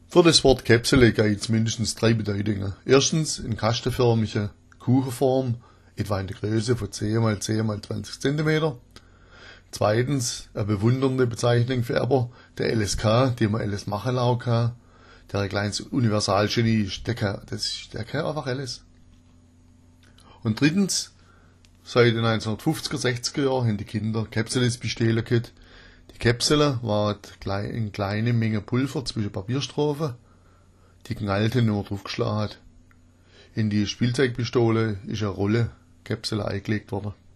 Für das Wort Käpsele gibt es mindestens 3 Bedeutungen. Erstens in kastenförmige Kuchenform, etwa in der Größe von 10 x 10 x 20 cm. Zweitens eine bewundernde Bezeichnung für aber der LSK, den man alles machen lassen kann. Der ein kleines Universalgenie ist, der kann einfach alles. Und drittens, seit den 1950er, 60er Jahren haben die Kinder Käpseles bestehlen können. Die Käpsele war eine kleine Menge Pulver zwischen Papierstrophen, die knallte nur draufgeschlagen hat. In die Spielzeugpistole ist eine Rolle Käpsele eingelegt worden.